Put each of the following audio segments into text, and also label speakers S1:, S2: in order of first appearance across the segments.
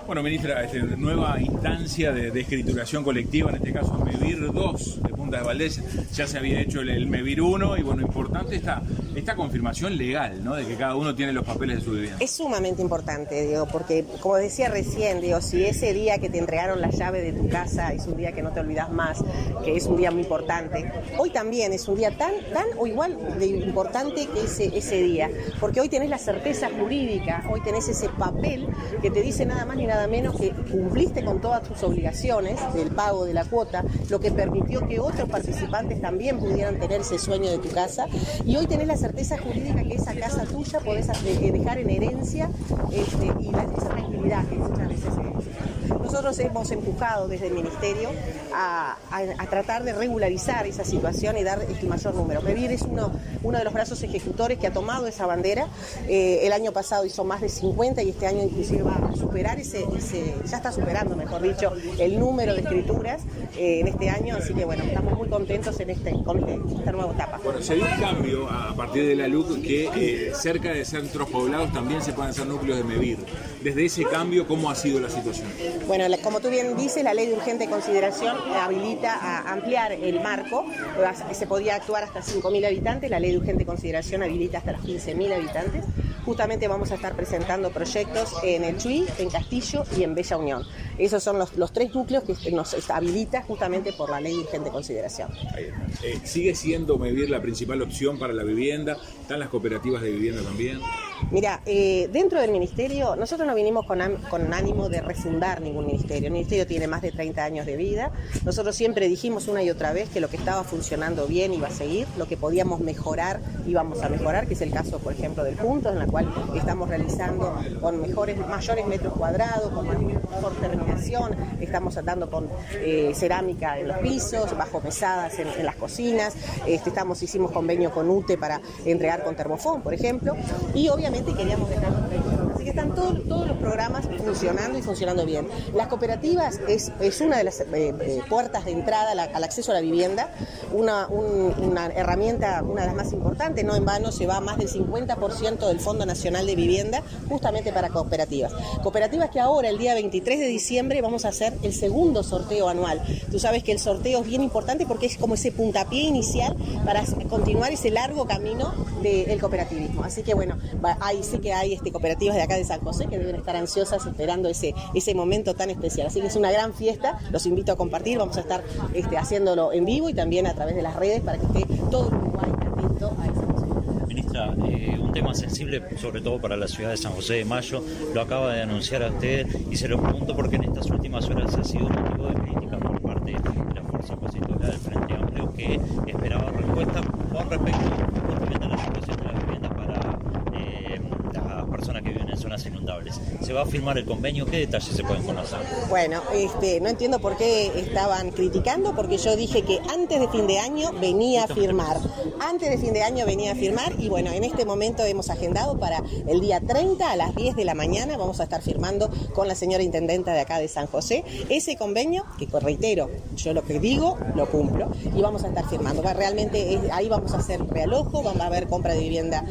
S1: Bueno, ministra, nueva instancia de escrituración colectiva, en este caso MEVIR 2 de Punta de Valdés. Ya se había hecho el MEVIR 1 y bueno, importante esta confirmación legal, ¿no? De que cada uno tiene los papeles de su vivienda.
S2: Es sumamente importante, Diego, porque como decía recién, Diego, si ese día que te entregaron la llave de tu casa es un día que no te olvidas más, que es un día muy importante, hoy también es un día tan o igual de importante que ese día, porque hoy tenés la certeza jurídica, hoy tenés ese papel que te dice nada más ni nada menos que cumpliste con todas tus obligaciones del pago de la cuota, lo que permitió que otros participantes también pudieran tener ese sueño de tu casa, y hoy tenés la certeza jurídica que esa casa tuya podés dejar en herencia y esa tranquilidad que muchas veces nosotros hemos empujado desde el Ministerio a tratar de regularizar esa situación y dar este mayor número. MEVIR es uno de los brazos ejecutores que ha tomado esa bandera. El año pasado hizo más de 50 y este año inclusive va a superar ya está superando, mejor dicho, el número de escrituras en este año, así que bueno, estamos muy contentos con esta nueva etapa.
S1: Bueno, se dio un cambio a partir de la LUC que cerca de centros poblados también se pueden hacer núcleos de MEVIR. Desde ese cambio, ¿cómo ha sido la situación?
S2: Bueno, como tú bien dices, la ley de urgente consideración habilita a ampliar el marco. Se podía actuar hasta 5.000 habitantes, la ley de urgente consideración habilita hasta los 15.000 habitantes. Justamente vamos a estar presentando proyectos en el Chuy, en Castillo y en Bella Unión. Esos son los tres núcleos que nos habilita justamente por la ley de urgente consideración.
S1: ¿Sigue siendo MEVIR la principal opción para la vivienda? ¿Están las cooperativas de vivienda también?
S2: Mira, dentro del Ministerio, nosotros no vinimos con ánimo de refundar ningún ministerio. El Ministerio tiene más de 30 años de vida. Nosotros siempre dijimos una y otra vez que lo que estaba funcionando bien iba a seguir, lo que podíamos mejorar íbamos a mejorar, que es el caso, por ejemplo, del Punto, en la cual estamos realizando con mayores metros cuadrados, con mejor terminación, estamos andando con cerámica en los pisos, bajo mesadas en las cocinas, hicimos convenio con UTE para entregar con termofón, por ejemplo, y obviamente queríamos dejar los precios. Así que están todos los programas funcionando y funcionando bien. Las cooperativas es una de las puertas de entrada al acceso a la vivienda, una herramienta, una de las más importantes. No en vano se va más del 50% del Fondo Nacional de Vivienda justamente para cooperativas. Cooperativas que ahora, el día 23 de diciembre, vamos a hacer el segundo sorteo anual. Tú sabes que el sorteo es bien importante porque es como ese puntapié inicial para continuar ese largo camino del cooperativismo. Así que bueno, ahí sí que hay cooperativas de acá de San José que deben estar ansiosas esperando ese momento tan especial. Así que es una gran fiesta, los invito a compartir, vamos a estar haciéndolo en vivo y también a través de las redes para que esté todo Uruguay atento a esa posibilidad.
S3: Ministra, un tema sensible sobre todo para la ciudad de San José de Mayo, lo acaba de anunciar a usted y se lo pregunto porque en estas últimas horas ha sido motivo de crítica por parte de la fuerza opositora del Frente Amplio que esperaba respuesta con respecto justamente a la situación de la vivienda para las personas que viven en zonas inundables. ¿Se va a firmar el convenio? ¿Qué detalles se pueden conocer?
S2: Bueno, no entiendo por qué estaban criticando, porque yo dije que antes de fin de año venía a firmar. Antes de fin de año venía a firmar y bueno, en este momento hemos agendado para el día 30 a las 10 de la mañana, vamos a estar firmando con la señora intendenta de acá de San José ese convenio, que reitero, yo lo que digo, lo cumplo, y vamos a estar firmando. Realmente ahí vamos a hacer realojo, vamos a ver compra de vivienda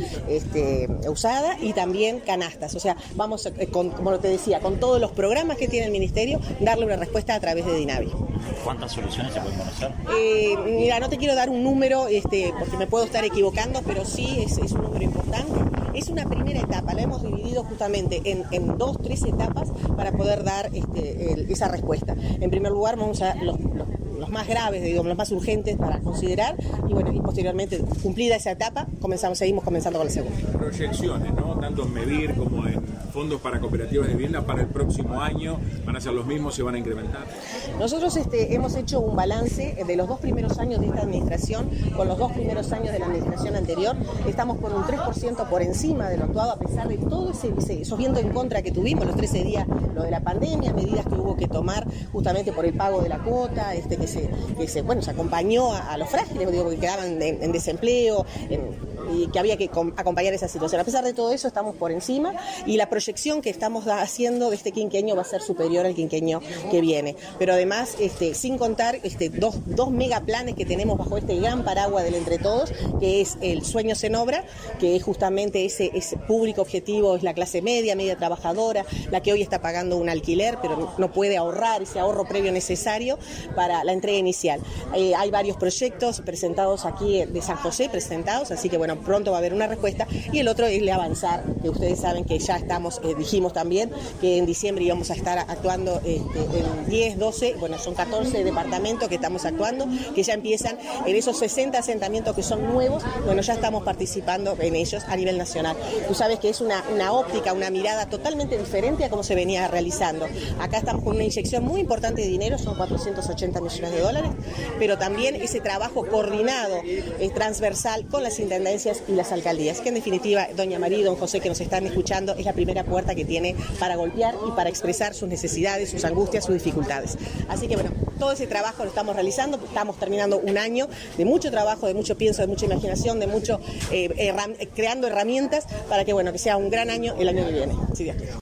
S2: usada y también canastas, o sea, vamos como te decía, con todos los programas que tiene el Ministerio, darle una respuesta a través de Dinavi.
S3: ¿Cuántas soluciones se pueden conocer?
S2: Mira, no te quiero dar un número porque me puedo estar equivocando, pero sí es un número importante. Es una primera etapa, la hemos dividido justamente en 2-3 etapas para poder dar esa respuesta. En primer lugar, vamos a los más graves, digamos, los más urgentes para considerar y posteriormente, cumplida esa etapa, seguimos comenzando con la segunda.
S1: Proyecciones, ¿no? Tanto en MEVIR como en fondos para cooperativas de vivienda para el próximo año, ¿van a ser los mismos? ¿Se van a incrementar?
S2: Nosotros hemos hecho un balance de los 2 primeros años de esta administración con los 2 primeros años de la administración anterior. Estamos por un 3% por encima de lo actuado, a pesar de todo esos vientos en contra que tuvimos los 13 días, lo de la pandemia, medidas que hubo que tomar justamente por el pago de la cuota, que se acompañó a los frágiles, que quedaban en desempleo, que había que acompañar esa situación. A pesar de todo eso, estamos por encima y la proyección que estamos haciendo de este quinquenio va a ser superior al quinquenio que viene. Pero además, sin contar dos megaplanes que tenemos bajo este gran paraguas del Entre Todos, que es el Sueños en Obra, que es justamente ese público objetivo, es la clase media trabajadora, la que hoy está pagando un alquiler, pero no puede ahorrar ese ahorro previo necesario para la entrega inicial. Hay varios proyectos presentados aquí de San José, así que bueno, pronto va a haber una respuesta. Y el otro es el Avanzar, que ustedes saben que ya estamos, dijimos también que en diciembre íbamos a estar actuando en 10, 12, bueno, son 14 departamentos que estamos actuando, que ya empiezan en esos 60 asentamientos que son nuevos, bueno, ya estamos participando en ellos a nivel nacional. Tú sabes que es una óptica, una mirada totalmente diferente a cómo se venía realizando. Acá estamos con una inyección muy importante de dinero, son 480 millones de dólares, pero también ese trabajo coordinado, transversal con las intendencias y las alcaldías, que en definitiva, doña María y don José, que nos están escuchando, es la primera puerta que tiene para golpear y para expresar sus necesidades, sus angustias, sus dificultades. Así que bueno, todo ese trabajo lo estamos realizando, estamos terminando un año de mucho trabajo, de mucho pienso, de mucha imaginación, de mucho creando herramientas para que bueno, que sea un gran año el año que viene, si Dios quiere.